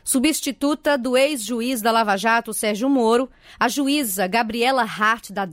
Substituta do ex-juiz da Lava Jato, Sérgio Moro, a juíza Gabriela Hart, da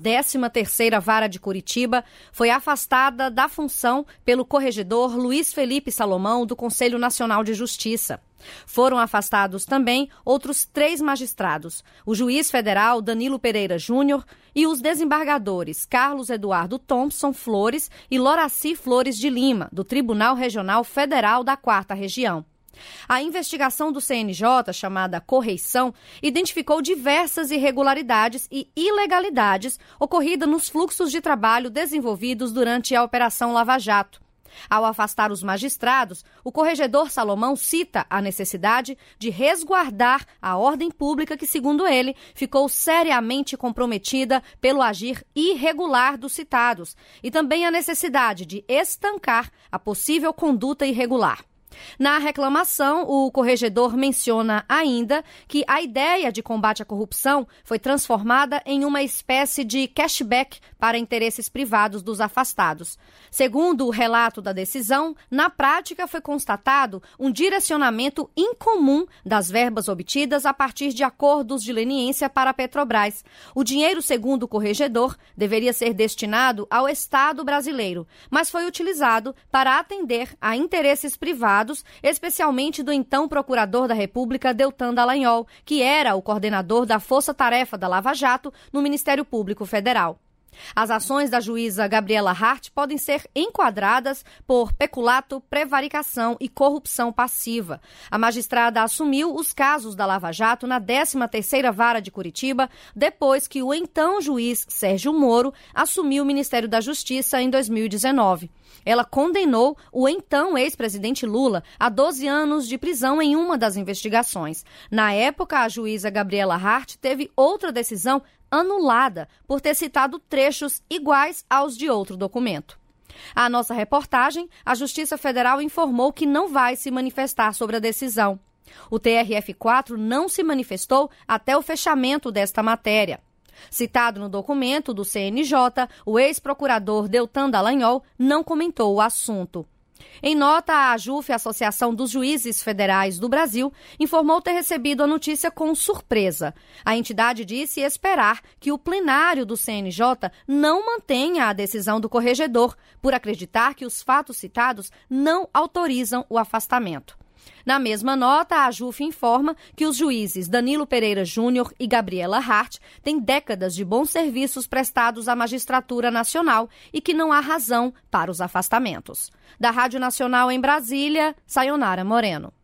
13ª Vara de Curitiba, foi afastada da função pelo corregedor Luiz Felipe Salomão, do Conselho Nacional de Justiça. Foram afastados também outros 3 magistrados, o juiz federal Danilo Pereira Júnior e os desembargadores Carlos Eduardo Thompson Flores e Loraci Flores de Lima, do Tribunal Regional Federal da 4ª Região. A investigação do CNJ, chamada Correição, identificou diversas irregularidades e ilegalidades ocorridas nos fluxos de trabalho desenvolvidos durante a Operação Lava Jato. Ao afastar os magistrados, o corregedor Salomão cita a necessidade de resguardar a ordem pública que, segundo ele, ficou seriamente comprometida pelo agir irregular dos citados, e também a necessidade de estancar a possível conduta irregular. Na reclamação, o corregedor menciona ainda que a ideia de combate à corrupção foi transformada em uma espécie de cashback para interesses privados dos afastados. Segundo o relato da decisão, na prática foi constatado um direcionamento incomum das verbas obtidas a partir de acordos de leniência para a Petrobras. O dinheiro, segundo o corregedor, deveria ser destinado ao Estado brasileiro, mas foi utilizado para atender a interesses privados, especialmente do então procurador da República, Deltan Dallagnol, que era o coordenador da Força-Tarefa da Lava Jato no Ministério Público Federal. As ações da juíza Gabriela Hart podem ser enquadradas por peculato, prevaricação e corrupção passiva. A magistrada assumiu os casos da Lava Jato na 13ª Vara de Curitiba, depois que o então juiz Sérgio Moro assumiu o Ministério da Justiça em 2019. Ela condenou o então ex-presidente Lula a 12 anos de prisão em uma das investigações. Na época, a juíza Gabriela Hart teve outra decisão anulada por ter citado trechos iguais aos de outro documento. A nossa reportagem, a Justiça Federal informou que não vai se manifestar sobre a decisão. O TRF4 não se manifestou até o fechamento desta matéria. Citado no documento do CNJ, o ex-procurador Deltan Dallagnol não comentou o assunto. Em nota, a AJUF, Associação dos Juízes Federais do Brasil, informou ter recebido a notícia com surpresa. A entidade disse esperar que o plenário do CNJ não mantenha a decisão do corregedor, por acreditar que os fatos citados não autorizam o afastamento. Na mesma nota, a AJUF informa que os juízes Danilo Pereira Júnior e Gabriela Hart têm décadas de bons serviços prestados à magistratura nacional e que não há razão para os afastamentos. Da Rádio Nacional em Brasília, Sayonara Moreno.